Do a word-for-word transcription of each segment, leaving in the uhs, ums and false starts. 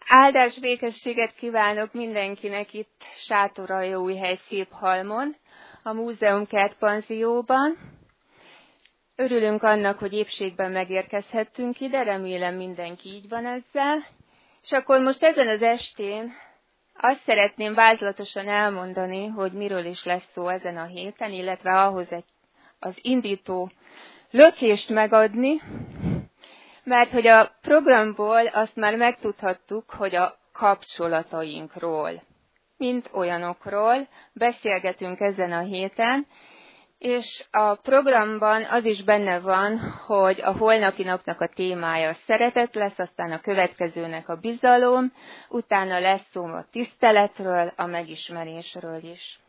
Áldás békességet kívánok mindenkinek itt Sátoraljaújhely Széphalmon, a Múzeum Kert Panzióban. Örülünk annak, hogy épségben megérkezhettünk ide, remélem mindenki így van ezzel. És akkor most ezen az estén azt szeretném vázlatosan elmondani, hogy miről is lesz szó ezen a héten, illetve ahhoz egy, az indító lökést megadni, mert hogy a programból azt már megtudhattuk, hogy a kapcsolatainkról, mint olyanokról beszélgetünk ezen a héten, és a programban az is benne van, hogy a holnapi napnak a témája a szeretet lesz, aztán a következőnek a bizalom, utána lesz szó a tiszteletről, a megismerésről is.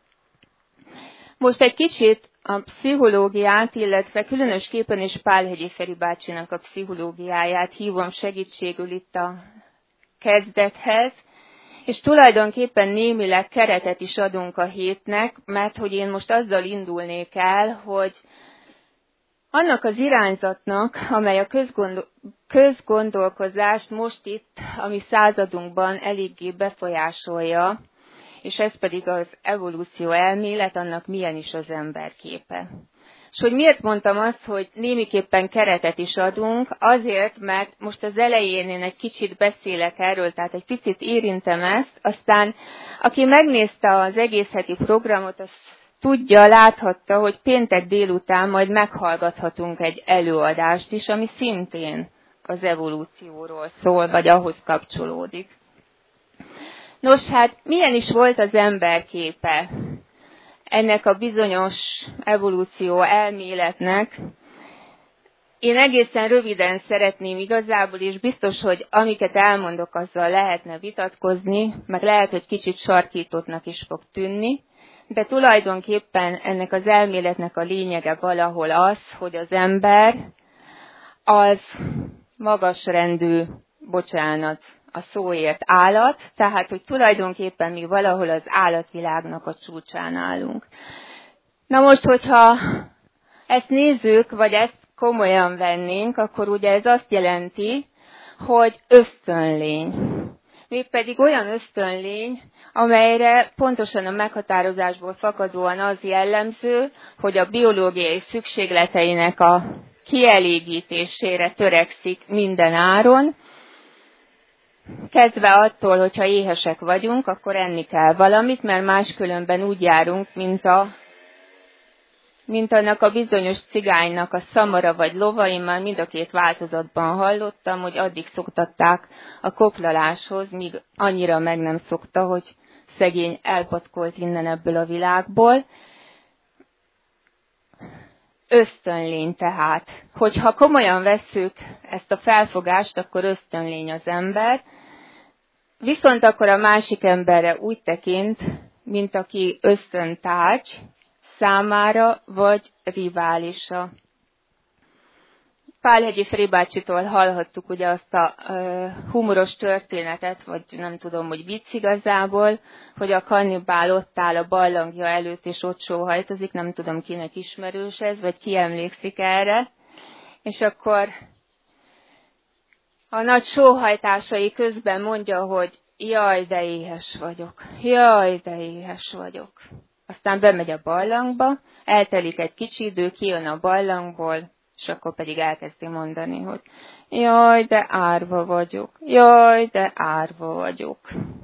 Most egy kicsit a pszichológiát, illetve különösképpen is Pálhegyi Feri bácsinak a pszichológiáját hívom segítségül itt a kezdethez, és tulajdonképpen némileg keretet is adunk a hétnek, mert hogy én most azzal indulnék el, hogy annak az irányzatnak, amely a közgondol- közgondolkozást most itt, a mi századunkban eléggé befolyásolja, és ez pedig az evolúció elmélet, annak milyen is az emberképe. És hogy miért mondtam azt, hogy némiképpen keretet is adunk, azért, mert most az elején én egy kicsit beszélek erről, tehát egy picit érintem ezt, aztán aki megnézte az egész heti programot, az tudja, láthatta, hogy péntek délután majd meghallgathatunk egy előadást is, ami szintén az evolúcióról szól, vagy ahhoz kapcsolódik. Nos, hát milyen is volt az emberképe ennek a bizonyos evolúció elméletnek? Én egészen röviden szeretném igazából, és biztos, hogy amiket elmondok, azzal lehetne vitatkozni, meg lehet, hogy kicsit sarkítottnak is fog tűnni, de tulajdonképpen ennek az elméletnek a lényege valahol az, hogy az ember az magasrendű, bocsánat, a szóért állat, tehát, hogy tulajdonképpen mi valahol az állatvilágnak a csúcsán állunk. Na most, hogyha ezt nézzük, vagy ezt komolyan vennénk, akkor ugye ez azt jelenti, hogy ösztönlény. Mégpedig olyan ösztönlény, amelyre pontosan a meghatározásból fakadóan az jellemző, hogy a biológiai szükségleteinek a kielégítésére törekszik minden áron, kezdve attól, hogyha éhesek vagyunk, akkor enni kell valamit, mert máskülönben úgy járunk, mint, a, mint annak a bizonyos cigánynak a szamara vagy lova, én már mind a két változatban hallottam, hogy addig szoktatták a koklaláshoz, míg annyira meg nem szokta, hogy szegény elpatkolt innen ebből a világból. Ösztönlény tehát. Hogyha komolyan vesszük ezt a felfogást, akkor ösztönlény az ember, viszont akkor a másik emberre úgy tekint, mint aki ösztöntárgy számára, vagy riválisa. Pálhegyi Feri bácsitól hallhattuk ugye azt a uh, humoros történetet, vagy nem tudom, hogy vicc igazából, hogy a kannibál ott áll a barlangja előtt, és ott sóhajtozik, nem tudom kinek ismerős ez, vagy ki emlékszik erre. És akkor a nagy sóhajtásai közben mondja, hogy jaj, de éhes vagyok, jaj, de éhes vagyok. Aztán bemegy a barlangba, eltelik egy kicsi idő, kijön a barlangból, és akkor pedig elkezdi mondani, hogy jaj, de árva vagyok, jaj, de árva vagyok.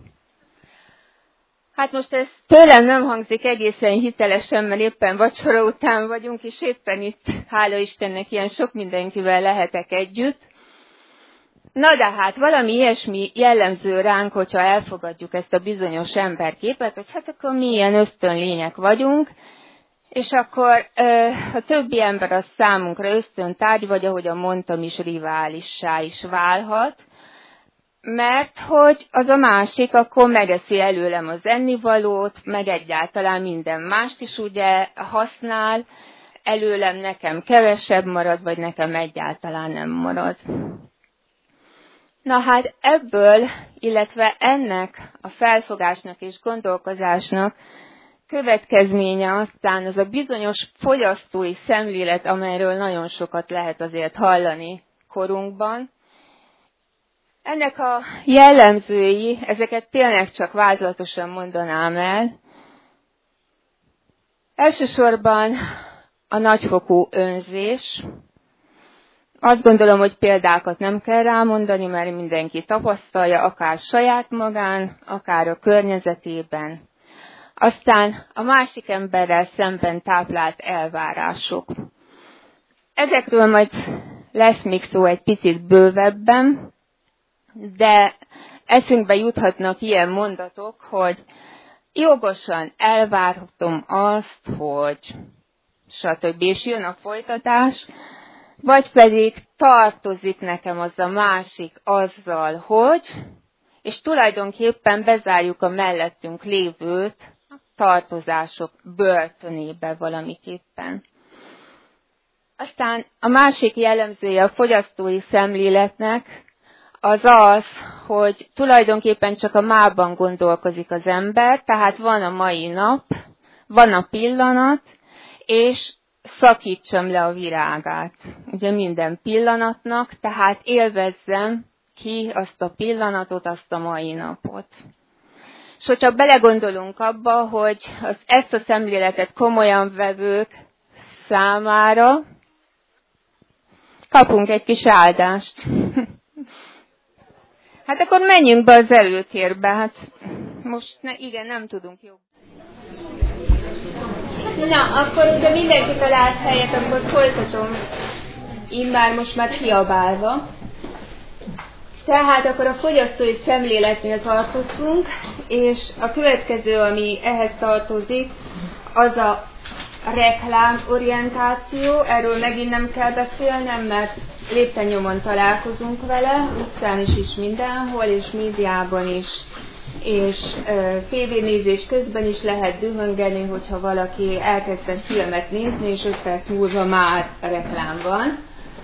Hát most ez tőlem nem hangzik egészen hitelesen, mert éppen vacsora után vagyunk, és éppen itt, hála Istennek, ilyen sok mindenkivel lehetek együtt. Na de hát valami ilyesmi jellemző ránk, hogyha elfogadjuk ezt a bizonyos emberképet, hogy hát akkor mi ilyen ösztönlények vagyunk, és akkor a többi ember az számunkra ösztöntárgy, vagy ahogyan mondtam is, riválissá is válhat, mert hogy az a másik akkor megeszi előlem az ennivalót, meg egyáltalán minden mást is ugye használ, előlem nekem kevesebb marad, vagy nekem egyáltalán nem marad. Na hát ebből, illetve ennek a felfogásnak és gondolkozásnak következménye aztán az a bizonyos fogyasztói szemlélet, amelyről nagyon sokat lehet azért hallani korunkban. Ennek a jellemzői, ezeket tényleg csak vázlatosan mondanám el. Elsősorban a nagyfokú önzés. Azt gondolom, hogy példákat nem kell rámondani, mert mindenki tapasztalja, akár saját magán, akár a környezetében. Aztán a másik emberrel szemben táplált elvárások. Ezekről majd lesz még szó egy picit bővebben, de eszünkbe juthatnak ilyen mondatok, hogy jogosan elvárhatom azt, hogy stb. És jön a folytatás, vagy pedig tartozik nekem az a másik azzal, hogy, és tulajdonképpen bezárjuk a mellettünk lévőt tartozások börtönébe valamiképpen. Aztán a másik jellemzője a fogyasztói szemléletnek az az, hogy tulajdonképpen csak a mában gondolkozik az ember, tehát van a mai nap, van a pillanat, és szakítsam le a virágát. Ugye minden pillanatnak, tehát élvezzem ki azt a pillanatot, azt a mai napot. És hogyha belegondolunk abba, hogy az, ezt a szemléletet komolyan vevők számára kapunk egy kis áldást. Hát akkor menjünk be az előtérbe. Hát most ne, igen, nem tudunk jobb. Na, akkor, hogyha mindenki talált helyet, akkor folytatom. Immár most már kiabálva. Tehát akkor a fogyasztói szemléletnél tartottunk, és a következő, ami ehhez tartozik, az a reklámorientáció. Erről megint nem kell beszélnem, mert lépten-nyomon találkozunk vele, utcán is, is mindenhol, és médiában is, és e, tévénézés közben is lehet dühöngeni, hogyha valaki elkezdett filmet nézni, és öt perc múlva már reklám van.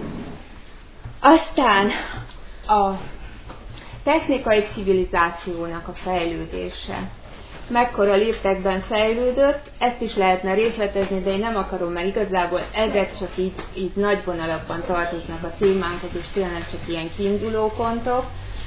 Aztán a technikai civilizációnak a fejlődése. Mekkora léptekben fejlődött, ezt is lehetne részletezni, de én nem akarom, mert igazából ezek csak így, így nagy vonalakban tartoznak a témánkhoz, és tényleg csak ilyen kiindulópontok.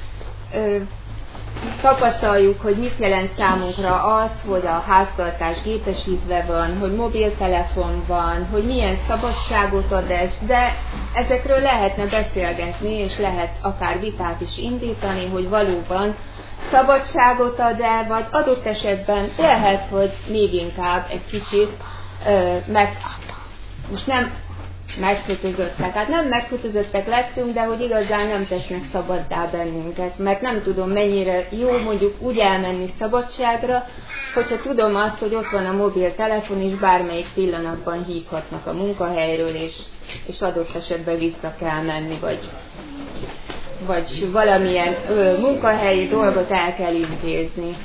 Tapasztaljuk, hogy mit jelent számunkra az, hogy a háztartás gépesítve van, hogy mobiltelefon van, hogy milyen szabadságot ad ez, de ezekről lehetne beszélgetni, és lehet akár vitát is indítani, hogy valóban szabadságot ad-e, vagy adott esetben lehet, hogy még inkább egy kicsit ö, meg, most nem megkötözöttek. Hát nem megkötözöttek lettünk, de hogy igazán nem tesznek szabaddá bennünket, mert nem tudom mennyire jó mondjuk úgy elmenni szabadságra, hogyha tudom azt, hogy ott van a mobiltelefon, és bármelyik pillanatban hívhatnak a munkahelyről, és, és adott esetben vissza kell menni, vagy, vagy valamilyen ö, munkahelyi dolgot el kell intézni.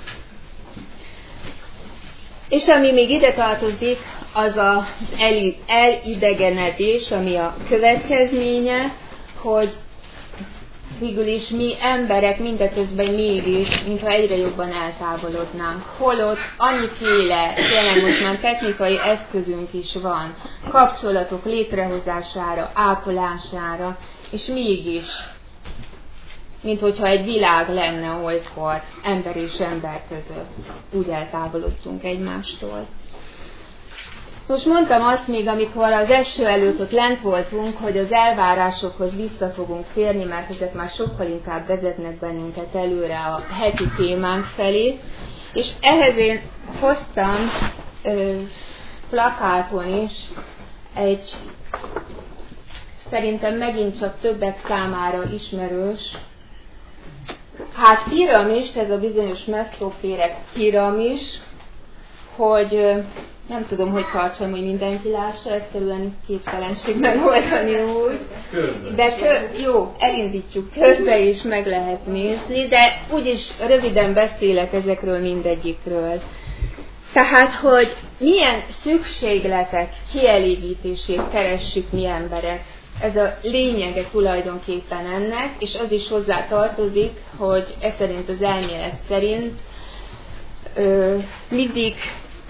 És ami még ide tartozik, az az elidegenedés, ami a következménye, hogy végül is mi emberek mindeközben mégis, mintha egyre jobban eltávolodnánk. Holott annyiféle, tényleg most már technikai eszközünk is van, kapcsolatok létrehozására, ápolására, és mégis, mint hogyha egy világ lenne olykor ember és ember között, úgy eltávolodtunk egymástól. Most mondtam azt még, amikor az eső előtt ott lent voltunk, hogy az elvárásokhoz vissza fogunk térni, mert ezek már sokkal inkább vezetnek bennünket előre a heti témánk felé. És ehhez én hoztam ö, plakáton is egy szerintem megint csak többek számára ismerős, hát piramist, ez a bizonyos mesztróféreg piramis, hogy nem tudom, hogy tartsam, hogy mindenki lássa, egyszerűen képtelenség megoldani úgy. De kö, jó, elindítjuk körbe is, meg lehet nézni, de úgyis röviden beszélek ezekről mindegyikről. Tehát, hogy milyen szükségletek kielégítését keressük mi emberek. Ez a lényege tulajdonképpen ennek, és az is hozzá tartozik, hogy ez szerint az elmélet szerint ö, mindig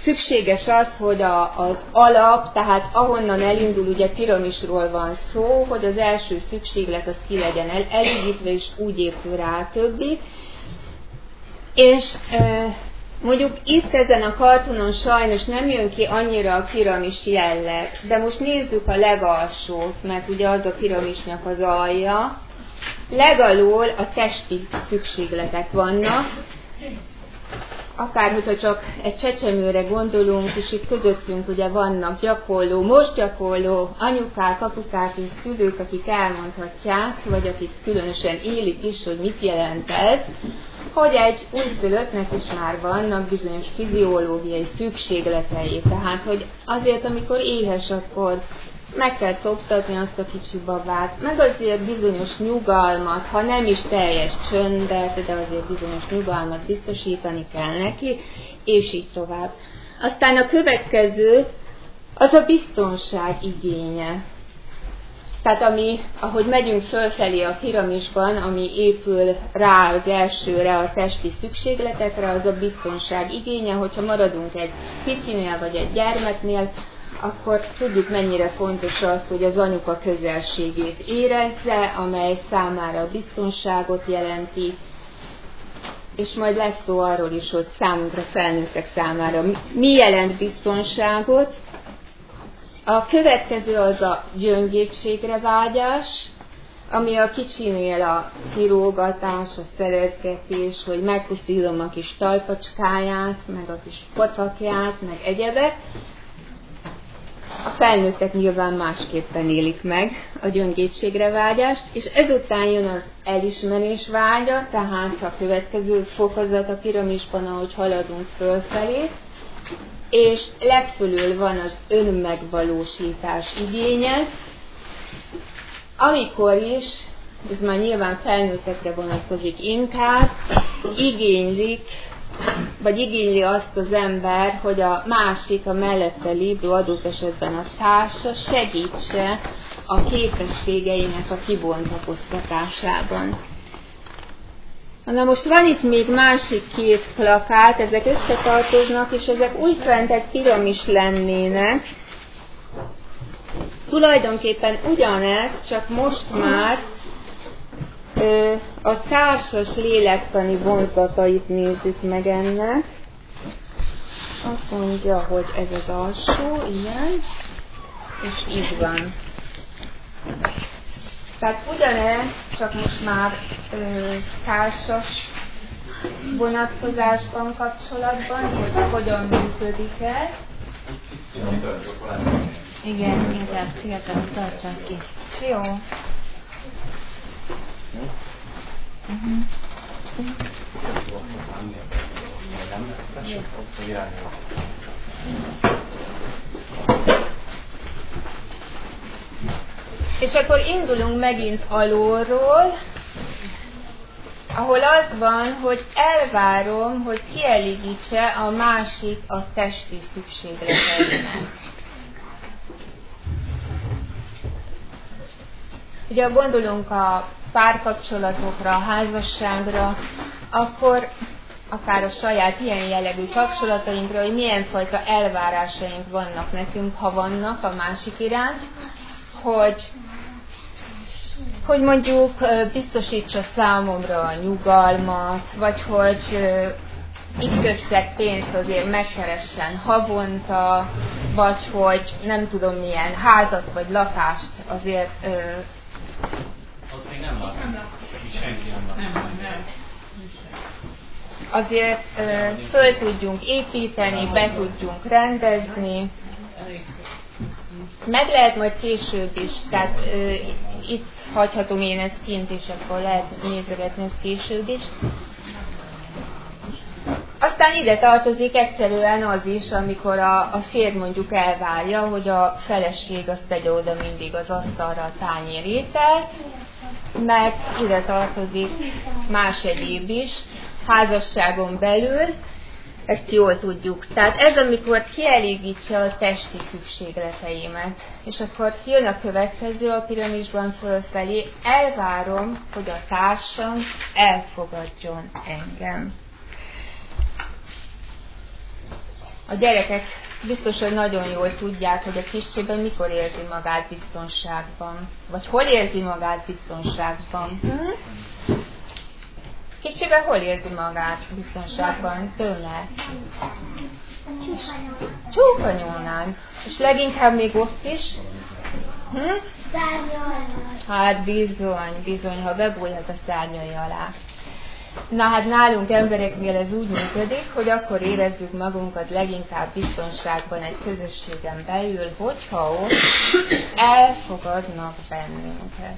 szükséges az, hogy a, az alap, tehát ahonnan elindul, ugye piramisról van szó, hogy az első szükséglet az ki legyen el, elégítve, és úgy épül rá a többi. És e, mondjuk itt ezen a kartonon sajnos nem jön ki annyira a piramis jelleg, de most nézzük a legalsót, mert ugye az a piramisnak az alja. Legalól a testi szükségletek vannak, akár, hogyha csak egy csecsemőre gondolunk, és itt közöttünk ugye vannak gyakorló, most gyakorló anyukák, apukák és szülők, akik elmondhatják, vagy akik különösen élik is, hogy mit jelent ez, hogy egy újszülöttnek is már vannak bizonyos fiziológiai szükségletei. Tehát, hogy azért, amikor éhes, akkor meg kell szoktatni azt a kicsi babát, meg azért bizonyos nyugalmat, ha nem is teljes csöndet, de azért bizonyos nyugalmat biztosítani kell neki, és így tovább. Aztán a következő, az a biztonság igénye. Tehát ami, ahogy megyünk fölfelé a piramisban, ami épül rá az elsőre, a testi szükségletekre, az a biztonság igénye, hogyha maradunk egy picinél vagy egy gyermeknél, akkor tudjuk, mennyire fontos az, hogy az anyuka közelségét érezze, amely számára a biztonságot jelenti, és majd lesz szó arról is, hogy számunkra, felnőttek számára mi jelent biztonságot. A következő az a gyöngétségre vágyás, ami a kicsinél a kirógatás, a szeretgetés, hogy megpusztítom a kis talpacskáját, meg a kis pocakját, meg egyebek. A felnőttek nyilván másképpen élik meg a gyöngétségre vágyást, és ezután jön az elismerés vágya, tehát a következő fokozat a piramisban, ahogy haladunk fölfelé, és legfölül van az önmegvalósítás igénye, amikor is, ez már nyilván felnőttekre vonatkozik inkább, igénylik, vagy igényli azt az ember, hogy a másik, a mellette lévő, adott esetben a társa segítse a képességeinek a kibontakoztatásában. Na most van itt még másik két plakát, ezek összetartoznak, és ezek újfent egy piramis lennének. Tulajdonképpen ugyanez, csak most már ö, a társas lélektani vonzatait nézzük meg ennek. Azt mondja, hogy ez az alsó, ilyen, és így van. Tehát ugyanez, csak most már ö, társas vonatkozásban, kapcsolatban, hogy hogyan működik ez. Igen, mindjárt fiatal, tartsak ki. Jó. Uh-huh. És akkor indulunk megint alulról, ahol az van, hogy elvárom, hogy kielégítse a másik a testi szükségleteimet. Ugye gondolunk a párkapcsolatokra, a házasságra, akkor akár a saját ilyen jellegű kapcsolatainkra, hogy milyen fajta elvárásaink vannak nekünk, ha vannak a másik iránt, hogy, hogy mondjuk biztosítsa számomra a nyugalmat, vagy hogy x összeg pénzt azért megkeressen havonta, vagy hogy nem tudom milyen házat vagy lakást azért... Az még nem lak. Senki nem lak. Azért föl tudjunk építeni, be tudjunk rendezni. Meg lehet majd később is, tehát ö, itt hagyhatom én ezt kint, és akkor lehet nézegetni ezt később is. Aztán ide tartozik egyszerűen az is, amikor a, a férj mondjuk elvárja, hogy a feleség azt tegye oda mindig az asztalra a tányérételt, meg ide tartozik más egyéb is, házasságon belül, ezt jól tudjuk. Tehát ez, amikor kielégítse a testi szükségleteimet. És akkor jön a következő a piramisban fölfelé, elvárom, hogy a társam elfogadjon engem. A gyerekek biztos, hogy nagyon jól tudják, hogy a kicsiben mikor érzi magát biztonságban. Vagy hol érzi magát biztonságban. Hm? Kicsiben hol érzi magát biztonságban? Tőle. Csúkanyónál. És leginkább még ott is. Hm? Hát bizony, bizony, ha bebújhat a szárnyai alá. Na hát nálunk embereknél ez úgy működik, hogy akkor érezzük magunkat leginkább biztonságban egy közösségen belül, hogyha ott elfogadnak bennünket.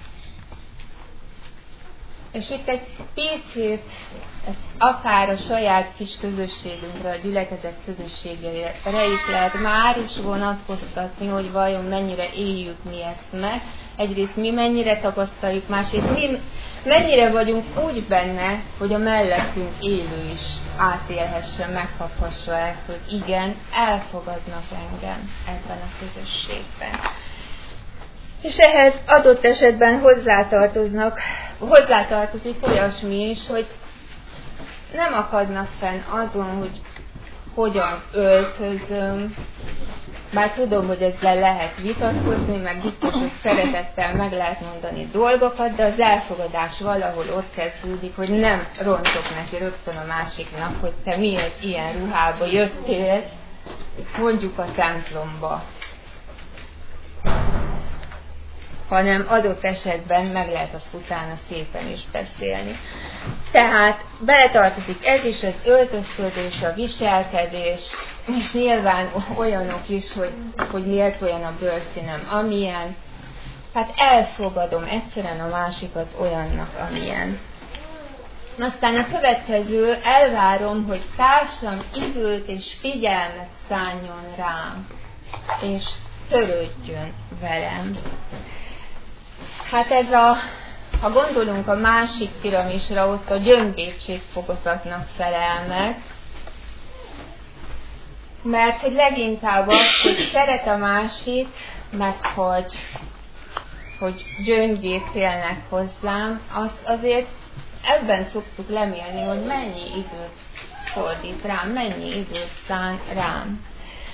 És itt egy picit, akár a saját kis közösségünkre, a gyülekezet közösségére is lehet már is vonatkoztatni, hogy vajon mennyire éljük mi ezt meg. Egyrészt mi mennyire tapasztaljuk, másrészt mi mennyire vagyunk úgy benne, hogy a mellettünk élő is átélhesse, megkaphassa ezt, hogy igen, elfogadnak engem ebben a közösségben. És ehhez adott esetben hozzátartoznak, hozzátartozik olyasmi is, hogy nem akadnak fenn azon, hogy hogyan öltözöm, bár tudom, hogy ezzel lehet vitatkozni, meg biztos, hogy szeretettel meg lehet mondani dolgokat, de az elfogadás valahol ott kezdődik, hogy nem rontok neki rögtön a másiknak, hogy te miért ilyen ruhába jöttél, mondjuk a templomba. Hanem adott esetben meg lehet azt utána szépen is beszélni. Tehát beletartozik ez is, az öltözködés, a viselkedés, és nyilván olyanok is, hogy, hogy miért olyan a bőrszínem, amilyen. Hát elfogadom egyszerűen a másikat olyannak, amilyen. Aztán a következő, elvárom, hogy társam időt és figyelmet szánjon rám, és törődjön velem. Hát ez a, ha gondolunk a másik piramisra, ott a gyöngétségfokozatnak felel meg, mert hogy leginkább az, hogy szeret a másik, meg hogy, hogy gyöngét félnek hozzám, az azért ebben szoktuk lemélni, hogy mennyi időt fordít rám, mennyi időt szán rám.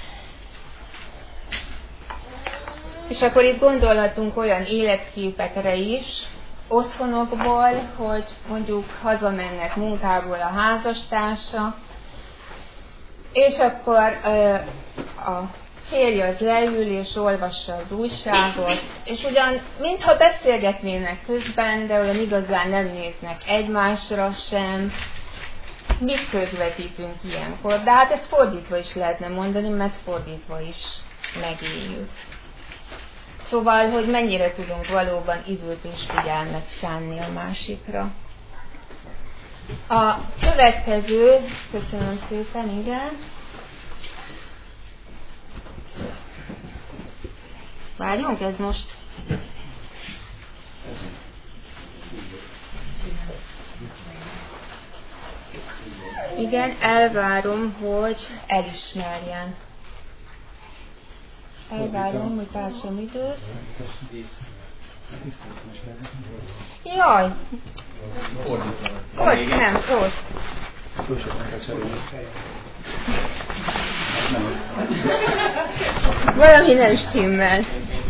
És akkor itt gondolhatunk olyan életképekre is, otthonokból, hogy mondjuk hazamennek munkából a házastársa, és akkor ö, a férj az leül és olvassa az újságot, és ugyan mintha beszélgetnének közben, de olyan igazán nem néznek egymásra sem. Mit közvetítünk ilyenkor? De hát ezt fordítva is lehetne mondani, mert fordítva is megéljük. Szóval, hogy mennyire tudunk valóban időt és figyelmet szánni a másikra. A következő, köszönöm szépen, igen. Várjunk, ez most. Igen, elvárom, hogy elismerjen. Elvárom, hogy társam időt. Jaj! Ott, nem, ott. Valami nem stimmel.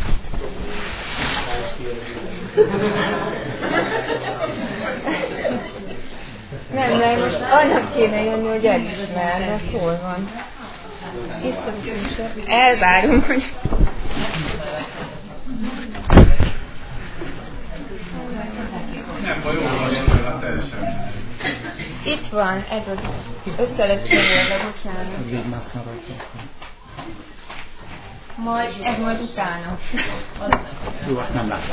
Nem, nem, most annak kéne jönni, hogy elismernek, hol van. Itt a később. Elvárom, hogy... Nem baj, jól van, jól teljesen. Itt van, ez az össze lett cserélve, bocsánat. Majd, ez majd utána. Jó, azt nem látom.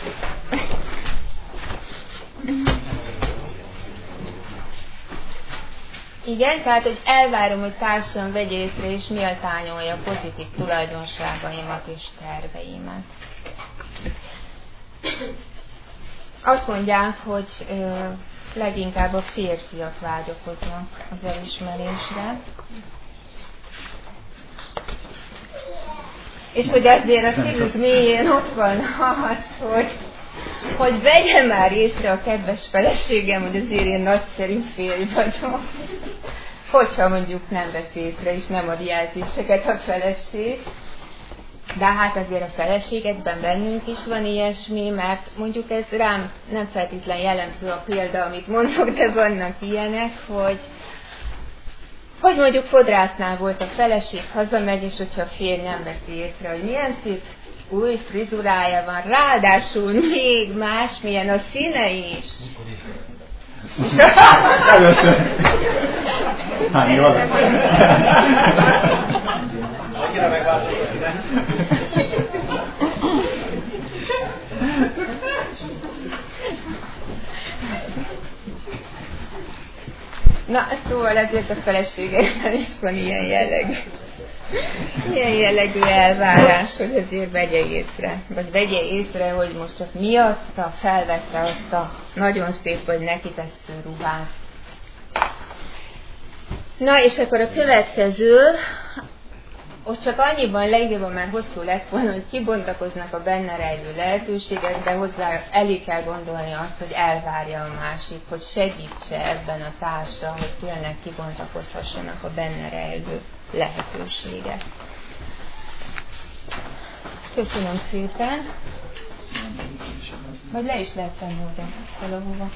Igen, tehát, hogy elvárom, hogy társam vegye észre és méltányolja pozitív tulajdonságaimat és terveimet. Azt mondják, hogy ö, leginkább a férfiak vágyakoznak az elismerésre. És hogy azért a szívük mélyén ott van az, hogy, hogy vegye már észre a kedves feleségem, hogy azért én nagyszerű férj vagyok. hogyha mondjuk nem vesz észre és nem ad jelzéseket a feleség. De hát azért a feleségekben bennünk is van ilyesmi, mert mondjuk ez rám nem feltétlen jellemző a példa, amit mondok, de vannak ilyenek, hogy, hogy mondjuk fodrásznál volt a feleség, hazamegy, és hogyha a férj nem veszi észre, hogy milyen szép új frizurája van, ráadásul még más, milyen a színe is. Hány jól? Annyira megváltozott ide. Na, szóval ezért a feleségekben is van ilyen jellegű. Ilyen jellegű elvárás, hogy azért vegye észre. Vagy vegye észre, hogy most csak miatta felvette azt a nagyon szép, vagy neki tetsző ruhát. Na, és akkor a következő, ott csak annyiban leírva, már hosszú lett volna, hogy kibontakoznak a benne rejlő lehetőségek, de hozzá elég kell gondolni azt, hogy elvárja a másik, hogy segítse ebben a társa, hogy tényleg kibontakozhassanak a benne rejlő lehetőségek. Köszönöm szépen. Vagy le is lehet tenni oda valahova.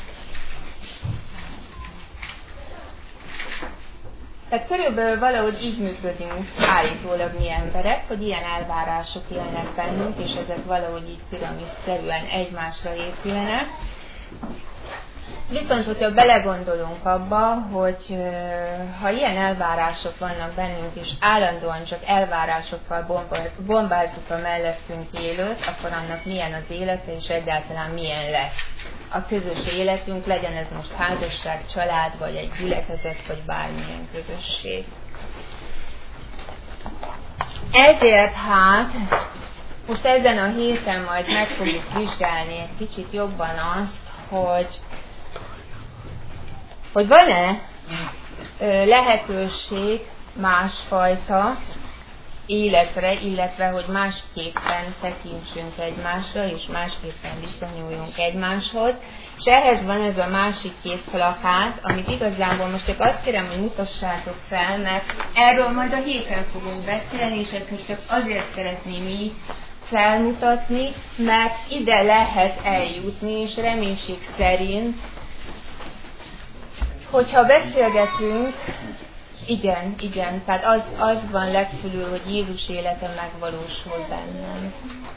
Tehát körülbelül valahogy így működünk állítólag mi emberek, hogy ilyen elvárások élnek bennünk, és ezek valahogy így piramisszerűen egymásra épülnek. Viszont, hogyha belegondolunk abba, hogy ha ilyen elvárások vannak bennünk, és állandóan csak elvárásokkal bombázzuk a mellettünk élőt, akkor annak milyen az élete, és egyáltalán milyen lesz a közös életünk, legyen ez most házasság, család, vagy egy gyülekezet, vagy bármilyen közösség. Ezért hát most ezen a héten majd meg fogjuk vizsgálni egy kicsit jobban azt, hogy hogy van-e lehetőség másfajta életre, illetve hogy másképpen tekintsünk egymásra, és másképpen viszonyuljunk egymáshoz. És ehhez van ez a másik két plakát, amit igazából most csak azt kérem, hogy mutassátok fel, mert erről majd a héten fogunk beszélni, és ezt most csak azért szeretném így felmutatni, mert ide lehet eljutni, és reménység szerint, hogyha beszélgetünk, igen, igen, tehát az, az van legfölül, hogy Jézus élete megvalósul bennem.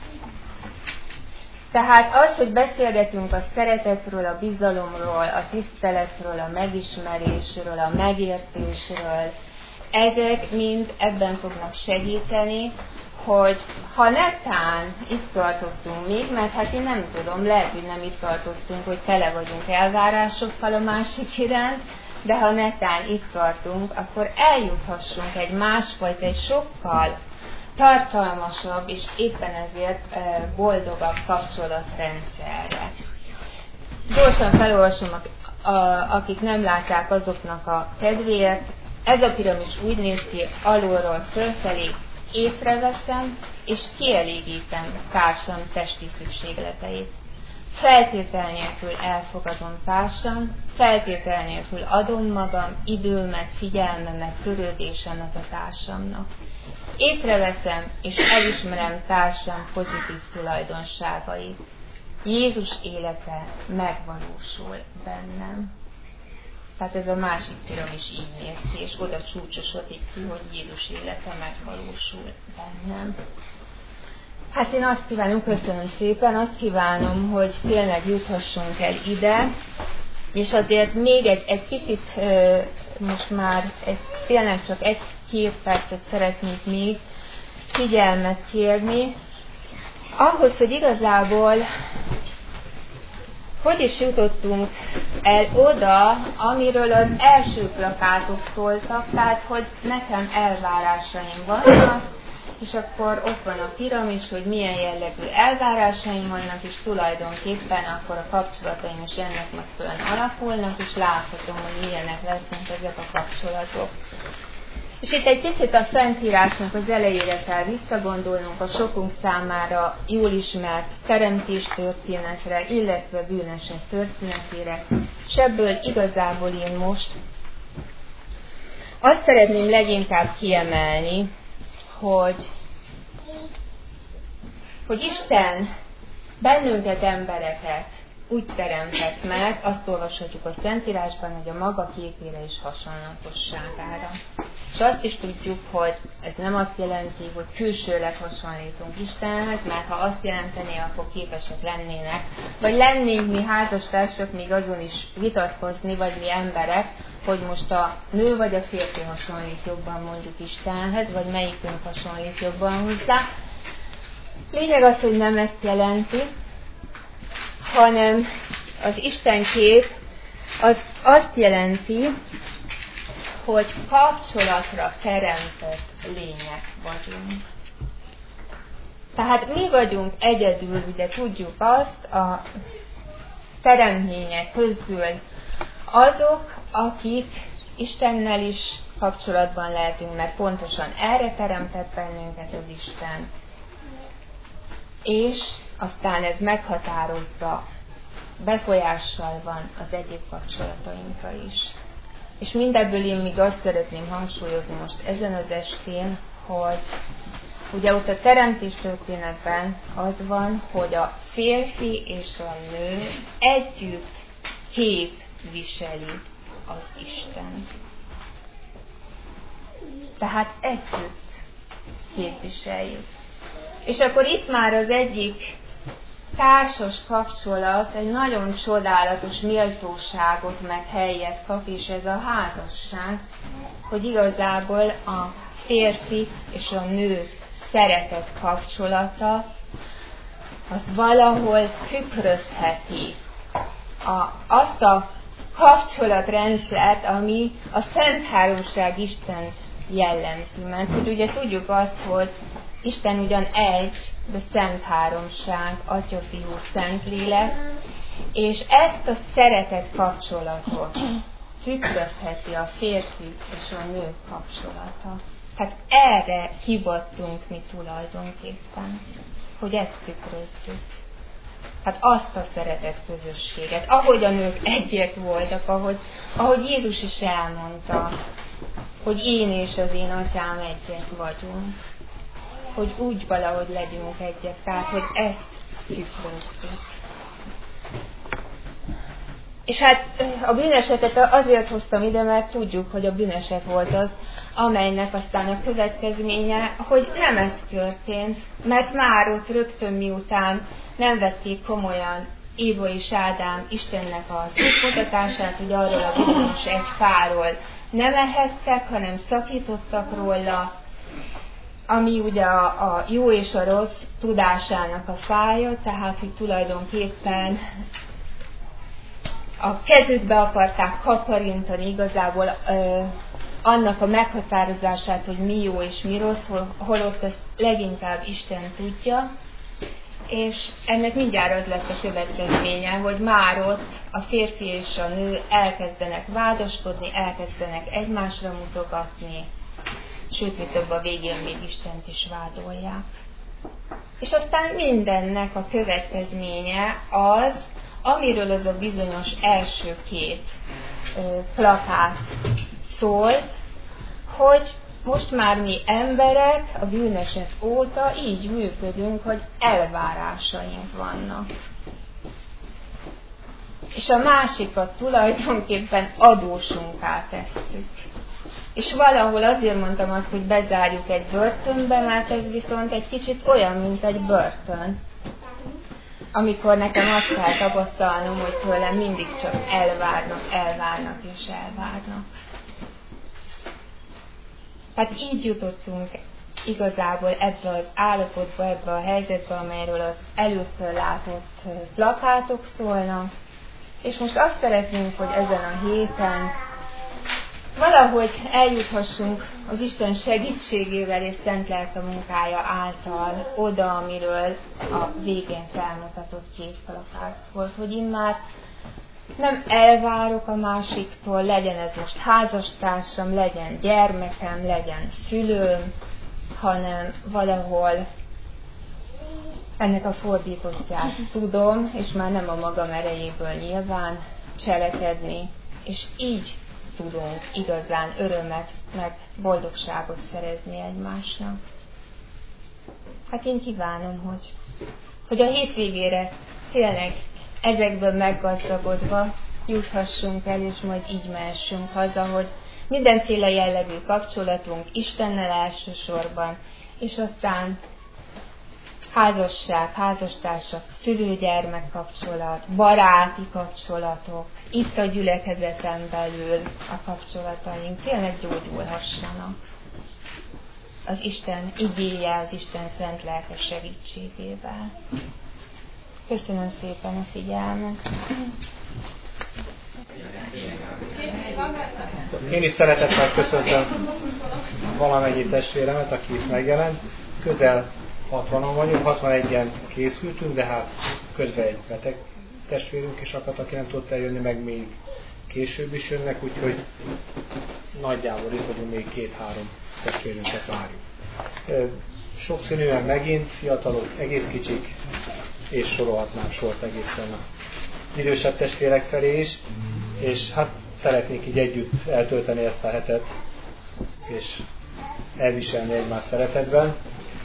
Tehát az, hogy beszélgetünk a szeretetről, a bizalomról, a tiszteletről, a megismerésről, a megértésről, ezek mind ebben fognak segíteni, hogy ha netán itt tartottunk még, mert hát én nem tudom, lehet, hogy nem itt tartottunk, hogy tele vagyunk elvárásokkal a másik iránt, de ha netán itt tartunk, akkor eljuthassunk egy másfajta, egy sokkal tartalmasabb és éppen ezért boldogabb kapcsolatrendszerre. Gyorsan felolvasom, akik nem látják, azoknak a kedvéért. Ez a piramis úgy néz ki alulról fölfelé, észreveszem és kielégítem társam testi szükségleteit. Feltétel nélkül elfogadom társam, feltétel nélkül adom magam, időmet, figyelmemet, törődésemet a társamnak. Észreveszem és elismerem társam pozitív tulajdonságait. Jézus élete megvalósul bennem. Tehát ez a másik piramis így néz ki, és oda csúcsosodik ki, hogy Jézus élete megvalósul bennem. Hát én azt kívánom, köszönöm szépen, azt kívánom, hogy tényleg juthassunk el ide, és azért még egy, egy kicsit, most már egy, tényleg csak egy-két percet szeretnék még figyelmet kérni, ahhoz, hogy igazából hogy is jutottunk el oda, amiről az első plakátok szóltak, tehát, hogy nekem elvárásaim vannak, és akkor ott van a piramis, hogy milyen jellegű elvárásaim vannak, és tulajdonképpen akkor a kapcsolataim is ennek megfelelően alakulnak, és láthatom, hogy milyenek lesznek ezek a kapcsolatok. És itt egy picit a Szentírásnak az elejére kell visszagondolnunk a sokunk számára jól ismert teremtés történetre, illetve bűnesek történetére, és ebből igazából én most azt szeretném leginkább kiemelni, hogy, hogy Isten bennünket, embereket úgy teremtett meg, azt olvashatjuk a Szentírásban, hogy a maga képére és hasonlatosságára. És azt is tudjuk, hogy ez nem azt jelenti, hogy külsőleg hasonlítunk Istenhez, mert ha azt jelenteni, akkor képesek lennének, vagy lennénk mi házastársak még azon is vitatkozni, vagy mi emberek, hogy most a nő vagy a férfi hasonlít jobban mondjuk Istenhez, vagy melyikünk hasonlít jobban hozzá. Lényeg az, hogy nem ezt jelenti, hanem az Isten kép az azt jelenti, hogy kapcsolatra teremtett lények vagyunk. Tehát mi vagyunk egyedül, ugye tudjuk azt, a teremtmények közül azok, akik Istennel is kapcsolatban lehetünk, mert pontosan erre teremtett bennünket az Isten. És aztán ez meghatározza, befolyással van az egyéb kapcsolatainkra is. És mindebből én még azt szeretném hangsúlyozni most ezen az estén, hogy ugye ott a teremtés történetben az van, hogy a férfi és a nő együtt képviseli az Istent. Tehát együtt képviseljük. És akkor itt már az egyik társas kapcsolat egy nagyon csodálatos méltóságot meg helyet kap, és ez a házasság, hogy igazából a férfi és a nő szeretet kapcsolata az valahol tükrözheti a, azt a kapcsolatrendszert, ami a Szent Háromság Isten jellemzi. Mert hogy ugye tudjuk azt, hogy Isten ugyan egy, de Szent Háromság, Atya, Fiú, Szentlélek, és ezt a szeretet kapcsolatot tükrözheti a férfi és a nő kapcsolata. Tehát erre hivattunk mi tulajdonképpen, hogy ezt tükrözzük. Hát azt a szeretet közösséget, ahogy a nők egyek voltak, ahogy, ahogy Jézus is elmondta, hogy én és az én atyám egyek vagyunk. Hogy úgy valahogy legyünk egyek, tehát hogy ezt tükrözzük. És hát a bűnesetet azért hoztam ide, mert tudjuk, hogy a bűneset volt az, amelynek aztán a következménye, hogy nem ez történt, mert már ott rögtön miután nem vették komolyan Éva és Ádám Istennek a útmutatását, hogy arról a bizonyos egy fáról nem ehettek, hanem szakítottak róla, ami ugye a, a jó és a rossz tudásának a fája, tehát hogy tulajdonképpen a kezükbe akarták kaparintani igazából ö, annak a meghatározását, hogy mi jó és mi rossz, hol, holott ezt leginkább Isten tudja, és ennek mindjárt az lesz a következménye, hogy már ott a férfi és a nő elkezdenek vádaskodni, elkezdenek egymásra mutogatni, sőt, mi több a végén még Istent is vádolják. És aztán mindennek a következménye az, amiről az a bizonyos első két ö, plakát szólt, hogy most már mi emberek a bűneset óta így működünk, hogy elvárásaink vannak. És a másikat tulajdonképpen adósunká tesszük. És valahol azért mondtam azt, hogy bezárjuk egy börtönbe, mert ez viszont egy kicsit olyan, mint egy börtön. Amikor nekem azt kell tapasztalnom, hogy tőlem mindig csak elvárnak, elvárnak és elvárnak. Tehát így jutottunk igazából ebbe az állapotba, ebbe a helyzetbe, amelyről az először látott plakátok szólnak. És most azt szeretnénk, hogy ezen a héten valahogy eljuthassunk az Isten segítségével és szent lelke munkája által oda, amiről a végén felmutatott két plakát volt, hogy immár nem elvárok a másiktól, legyen ez most házastársam, legyen gyermekem, legyen szülőm, hanem valahol ennek a fordítottját tudom, és már nem a magam erejéből nyilván cselekedni, és így tudunk igazán örömet, meg boldogságot szerezni egymásnak. Hát én kívánom, hogy, hogy a hétvégére tényleg ezekből meggazdagodva juthassunk el, és majd így mehessünk haza, hogy mindenféle jellegű kapcsolatunk Istennel elsősorban, és aztán házasság, házastársak, szülő-gyermek kapcsolat, baráti kapcsolatok, itt a gyülekezeten belül a kapcsolataink tényleg gyógyulhassanak. Az Isten igéje, az Isten szent lelke segítségével. Köszönöm szépen a figyelmet. Én is szeretettel köszöntöm valamennyi testvéremet, aki itt megjelent. Közel hatvanan vagyunk, hatvanegyen készültünk, de hát közben egy beteg testvérünk is akadt, aki nem tudta eljönni, meg még később is jönnek, úgyhogy nagyjából itt vagyunk, még két-három testvérünket várjuk. Sokszínűen megint, fiatalok, egész kicsik, és sorolhatnám sort egészen az idősebb testvérek felé is, és hát szeretnénk így együtt eltölteni ezt a hetet, és elviselni egymás szeretetben.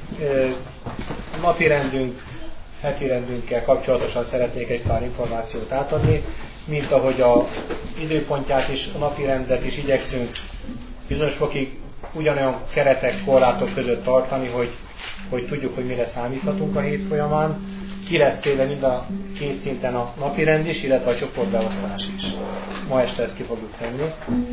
Napi rendünk, heti rendünkkel kapcsolatosan szeretnék egy pár információt átadni, mint ahogy a időpontját is, a napi rendet is igyekszünk bizonyos fokig ugyanolyan keretek, korlátok között tartani, hogy, hogy tudjuk, hogy mire számíthatunk a hét folyamán. Ki lesz téve mind a két szinten a napirend is, illetve a csoportbeosztás is. Ma este ezt ki fogjuk tenni.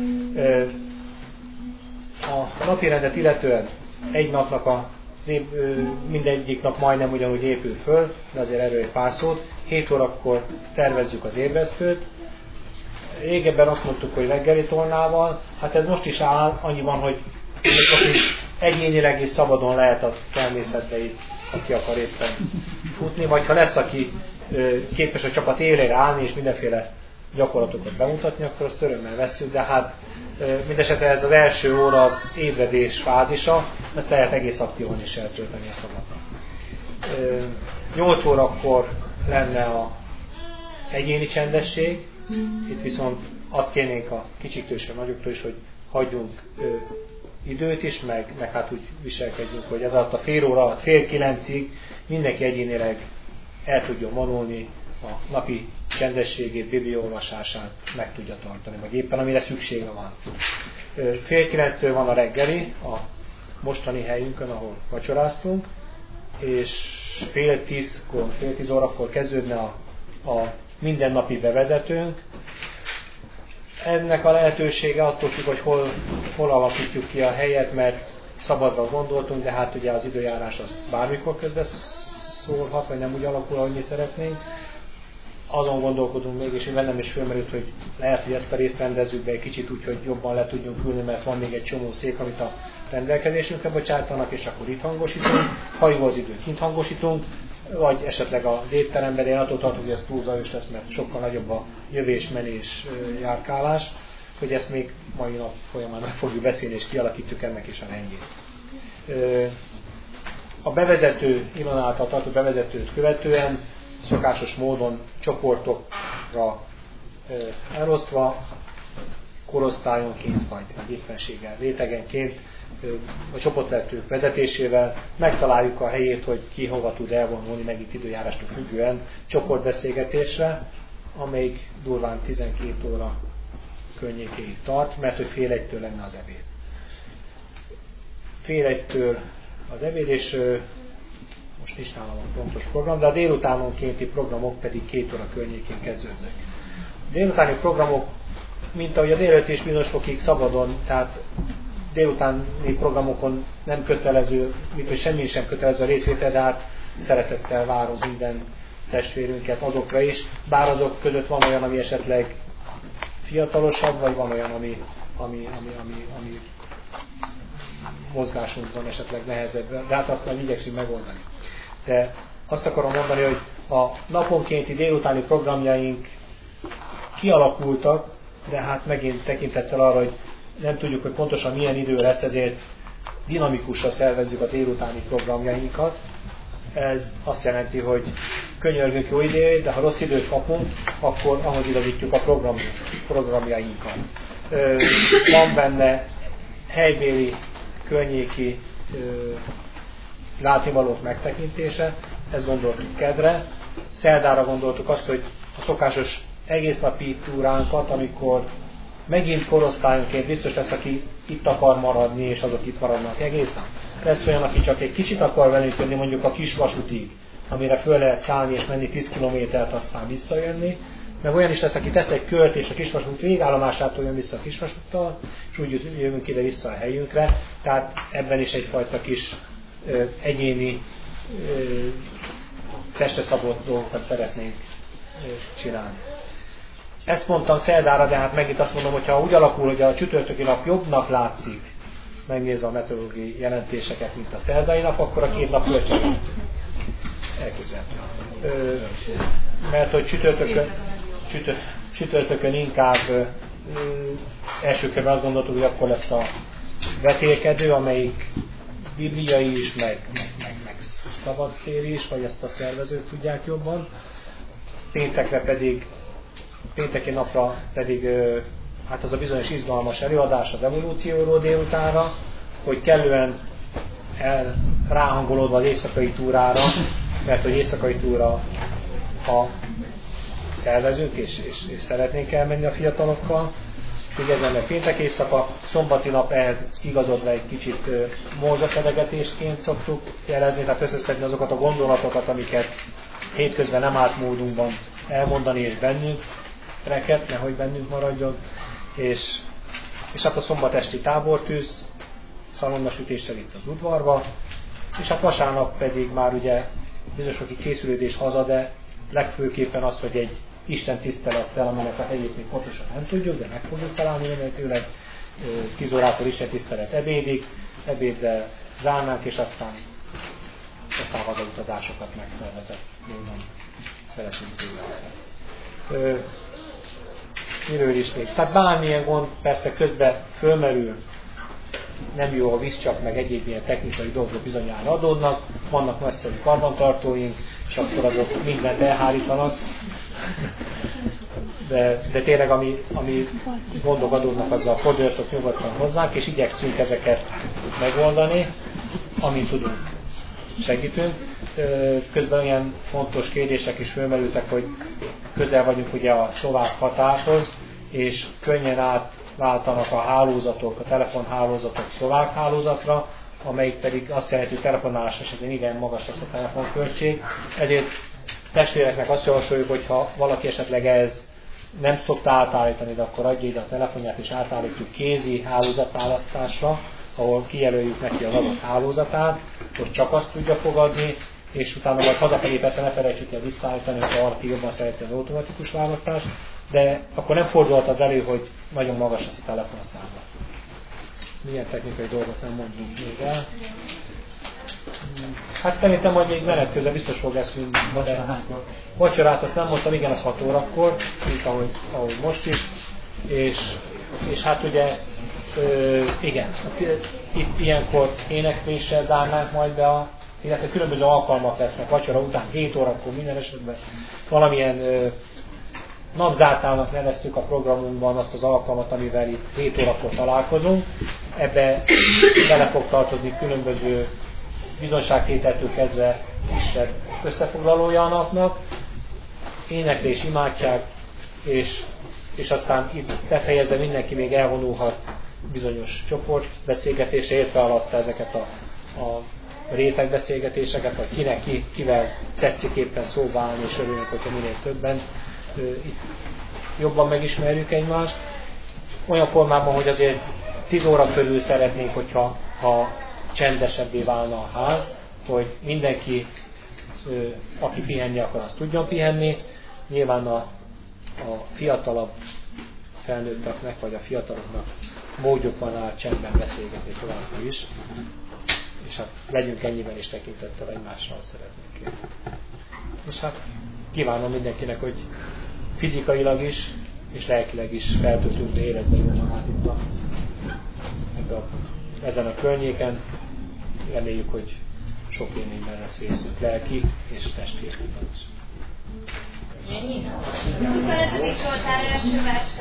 A napirendet illetően egy napnak a mindegyik nap majdnem ugyanúgy épül föl, de azért erről egy pár szót. hét órakor tervezzük az ébresztőt. Régebben azt mondtuk, hogy reggeli tornával, hát ez most is áll, annyiban, hogy egyénileg és szabadon lehet a természetbe itt, aki akar éppen futni, vagy ha lesz, aki képes a csapat élére állni és mindenféle gyakorlatokat bemutatni, akkor azt örömmel vesszük, de hát mindesetre ez az első óra az ébredés fázisa, ezt lehet egész aktívan is eltölteni a szabadon. nyolc órakor lenne a egyéni csendesség, itt viszont azt kérnénk a kicsiktől és a nagyoktól is, hogy hagyjunk időt is, meg, meg hát úgy viselkedjünk, hogy ez alatt a fél óra alatt, fél kilencig mindenki egyénileg el tudjon vonulni, a napi csendességét, bibliaolvasását meg tudja tartani, vagy éppen amire szüksége van. Fél kilenctől van a reggeli, a mostani helyünkön, ahol vacsoráztunk, és fél tízkor, fél tíz órakor kezdődne a, a mindennapi bevezetőnk. Ennek a lehetősége attól függ, hogy hol, hol alakítjuk ki a helyet, mert szabadra gondoltunk, de hát ugye az időjárás az bármikor közben szólhat, vagy nem úgy alakul, ahogy mi szeretnénk. Azon gondolkodunk mégis, hogy bennem is fölmerült, hogy lehet, hogy ezt a részt rendezzük be egy kicsit úgy, hogy jobban le tudjunk ülni, mert van még egy csomó szék, amit a rendelkezésünkre bocsátanak, és akkor itt hangosítunk. Ha jó az idő, kint hangosítunk, vagy esetleg az étteremben, én attól tartom, hogy ez túl zajos lesz, mert sokkal nagyobb a jövés, menés, járkálás, hogy ezt még mai nap folyamán meg fogjuk beszélni, és kialakítjuk ennek is a rendjét. A bevezető, Ilona által tartott bevezetőt követően szokásos módon csoportokra elosztva, korosztályonként, vagy éppenséggel, rétegenként, a csoportvezetők vezetésével megtaláljuk a helyét, hogy ki hova tud elvonulni, megint időjárástól függően csoportbeszélgetésre, amelyik durván tizenkét óra környékéig tart, mert hogy fél egytől lenne az ebéd. Fél egytől az ebéd, és most nincs nálam a pontos program, de a délutánonkénti programok pedig két óra környékén kezdődnek. A délutáni programok, mint ahogy a délelőtt is bizonyos fokig szabadon, tehát délutáni programokon nem kötelező, mint hogy semmi sem kötelező a részvétel, de hát szeretettel várom minden testvérünket azokra is, bár azok között van olyan, ami esetleg fiatalosabb, vagy van olyan, ami, ami, ami, ami, ami mozgásunkban esetleg nehezebb, de hát azt majd igyekszünk megoldani. De azt akarom mondani, hogy a naponkénti délutáni programjaink kialakultak, de hát megint tekintettel arra, hogy nem tudjuk, hogy pontosan milyen idő lesz, ezért dinamikusra szervezzük a délutáni programjainkat. Ez azt jelenti, hogy könyörgünk jó időt, de ha rossz időt kapunk, akkor ahhoz igazítjuk a program, programjainkat. Van benne helybéli, környéki látnivalók megtekintése, ezt gondoltuk kedre. Szerdára gondoltuk azt, hogy a szokásos egésznapi túránkat, amikor megint korosztályonként biztos lesz, aki itt akar maradni, és azok itt maradnak egész nap. Lesz olyan, aki csak egy kicsit akar velünk jönni, mondjuk a Kisvasútig, amire föl lehet szállni és menni tíz kilométert, aztán visszajönni. Meg olyan is lesz, aki tesz egy kört, és a Kisvasút végállomásától jön vissza a Kisvasúttal, és úgy jövünk ide vissza a helyünkre. Tehát ebben is egyfajta kis ö, egyéni, ö, testre szabott dolgokat szeretnénk ö, csinálni. Ezt mondtam szerdára, de hát megint azt mondom, hogy ha úgy alakul, hogy a csütörtöki nap jobbnak látszik, megnézve a meteorológiai jelentéseket, mint a szerdai nap, akkor a két nap kölcsönöt elképzelhető. Mert hogy csütörtökön, csütör, csütörtökön inkább ö, első körben azt gondoltuk, hogy akkor lesz a vetélkedő, amelyik bibliai is, meg, meg, meg, meg szabadtéri is, vagy ezt a szervezők tudják jobban. Péntekre pedig pénteki napra pedig hát az a bizonyos izgalmas előadás az evolúcióról délutánra, hogy kellően el, ráhangolódva az éjszakai túrára, mert hogy éjszakai túra, ha szervezünk és, és, és szeretnénk elmenni a fiatalokkal, úgy ezen meg péntek éjszaka, szombati nap ehhez igazodva egy kicsit morzsaszedegetésként szoktuk jelezni, tehát összeszedni azokat a gondolatokat, amiket hétközben nem állt módunkban elmondani és bennünk reket, nehogy bennünk maradjon, és, és hát a szombatesti tábortűz, szalonnasütéssel itt az udvarba, és hát vasárnap pedig már ugye bizonyos aki készülődés haza, de legfőképpen az, hogy egy Isten tisztelettel, aminek a helyét még pontosan nem tudjuk, de meg fogjuk találni remélhetőleg, tíz órától Isten tisztelet ebédig, ebéddel zárnánk, és aztán, aztán hazautazásokat megszervezett. Jól szeretnénk tőle. Miről is még? Tehát bármilyen gond persze közben fölmerül, nem jó a víz, csak meg egyéb ilyen technikai dolgok bizonyára adódnak, vannak nagyszerű karbantartóink, és akkor azok mindent elhárítanak. De, de tényleg ami, ami gondok adódnak, azzal forduljatok nyugodtan hozzánk, és igyekszünk ezeket megoldani, amint tudunk, segítünk. Közben olyan fontos kérdések is fölmerültek, hogy közel vagyunk ugye a szlovák határhoz, és könnyen átváltanak a hálózatok, a telefonhálózatok szlovák hálózatra, amelyik pedig azt jelenti, hogy telefonálás esetén igen magas lesz a telefonköltség. Ezért testvéreknek azt javasoljuk, hogy ha valaki esetleg ez nem szokta átállítani, de akkor adja ide a telefonját, és átállítjuk kézi hálózatválasztásra, ahol kijelöljük neki az adott hálózatát, hogy csak azt tudja fogadni, és utána majd hazafelé persze ne felejtsük el visszaállítani, hogy valaki jobban szereti az automatikus választást, de akkor nem fordulhat az elő, hogy nagyon magas lesz a telefonszámla. Milyen technikai dolgot nem mondunk még el. Hát szerintem majd még menet közben biztos fog leszünk. Vacsorát azt nem mondtam, igen, az hat órakor, mint ahogy, ahogy most is. És, és hát ugye, ö, igen, itt ilyenkor énekléssel zárnánk majd be a, illetve különböző alkalmak lesznek vacsora után, hét órakor minden esetben valamilyen ö, napzártának neveztük a programunkban azt az alkalmat, amivel itt hét órakor találkozunk. Ebbe bele fog tartozni különböző bizonságtételtől kezdve kisebb összefoglalója a napnak, éneklés, imádság, és, és aztán itt befejezve mindenki még elvonulhat bizonyos csoportbeszélgetésre, értve alatta ezeket a, a rétegbeszélgetéseket, vagy kinek ki, kivel tetszik éppen szóba állni, és örülünk, hogyha minél többen itt jobban megismerjük egymást. Olyan formában, hogy azért tíz óra körül szeretnénk, hogyha ha csendesebbé válna a ház, hogy mindenki, aki pihenni akar, azt tudjon pihenni. Nyilván a, a fiatalabb felnőtteknek, vagy a fiataloknak módjuk van áll csendben beszélgetni továbbra is. És hát legyünk ennyiben is tekintettel egymással, szeretnénk kérni. És hát kívánom mindenkinek, hogy fizikailag is, és lelkileg is feltöltődve érezze jól magát itt a, a, ezen a környéken. Reméljük, hogy sok élményben lesz részünk lelki és testi is. huszonötödik Zsoltár első verse.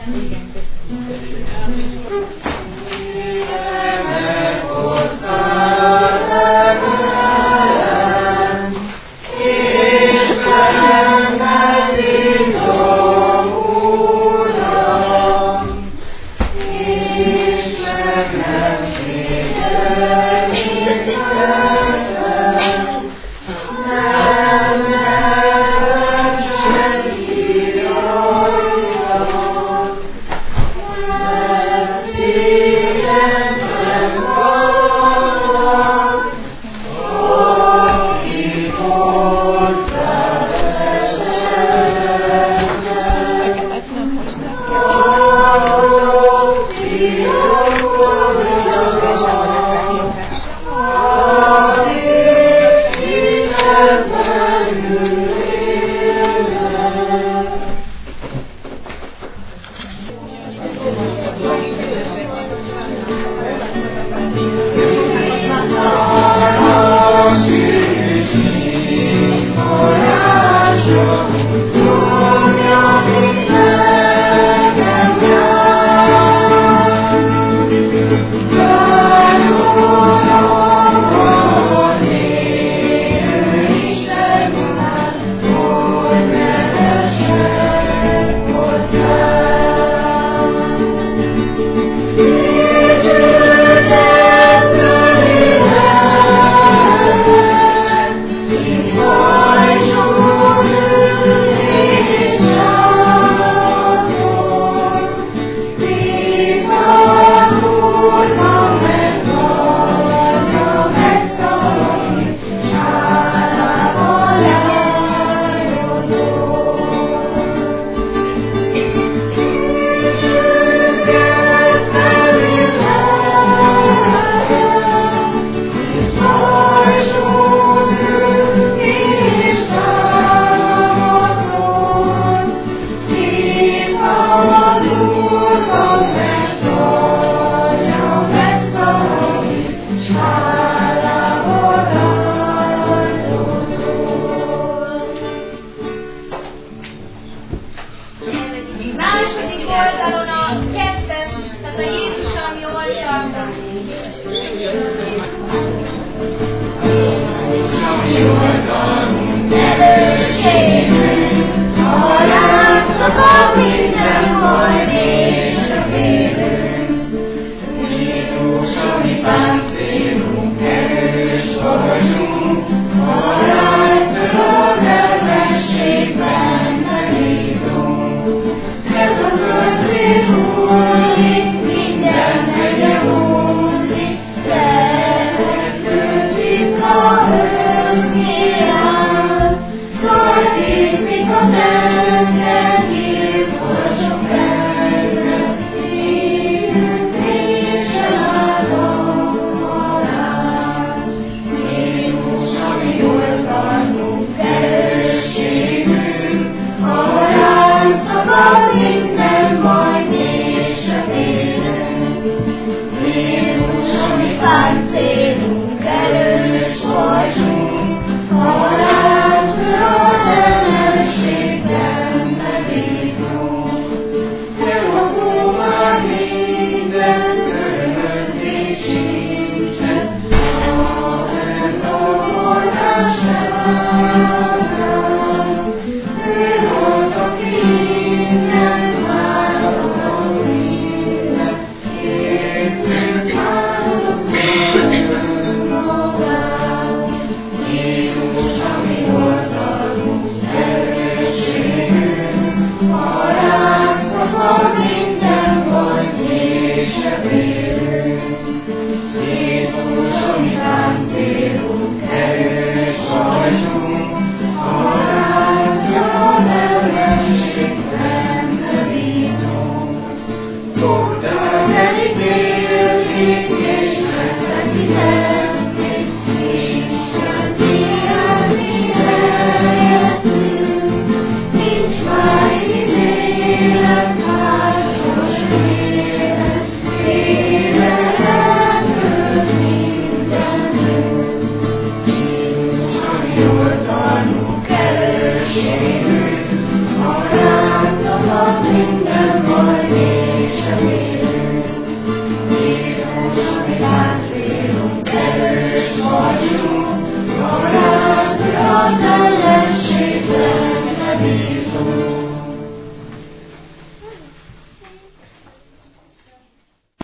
You are God.